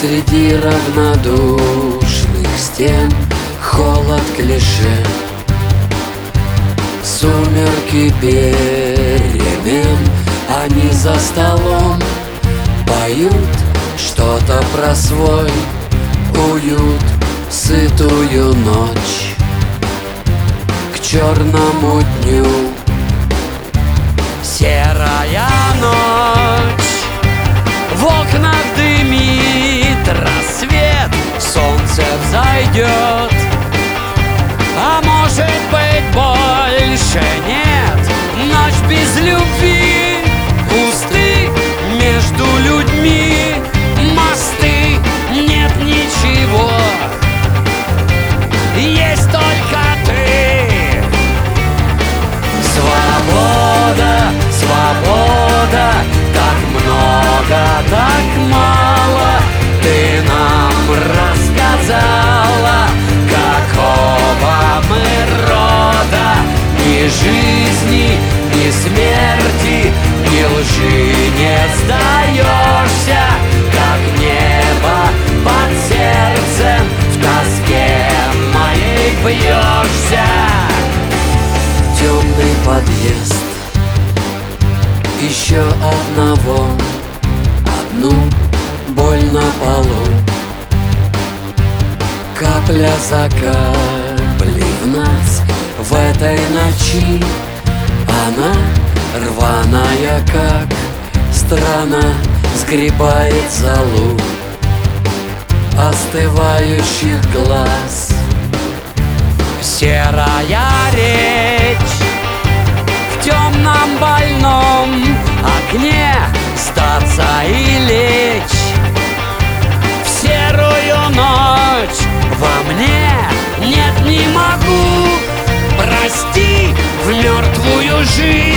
Среди равнодушных стен холод клише, сумерки перемен. Они за столом поют что-то про свой уют, сытую ночь к черному дню. Серая ночь, в окнах дымит рассвет, солнце взойдет, а может быть больше нет. Ночь без любви, пусты между людьми мосты, нет ничего, есть только ты. Свобода, свобода, так много, так мало ты нам рассказала. Какого мы рода, ни жизни, ни смерти, ни лжи не сдаешься, как небо под сердцем в тоске моей бьешься. Темный подъезд, еще одну боль на полу. Капля за каплей в нас в этой ночи. Она рваная, как страна, сгребает золу остывающих глаз. Серая речь в темном больном окне, статься и лечь в серую ночь. Во мне нет, не могу, прости, в мертвую жизнь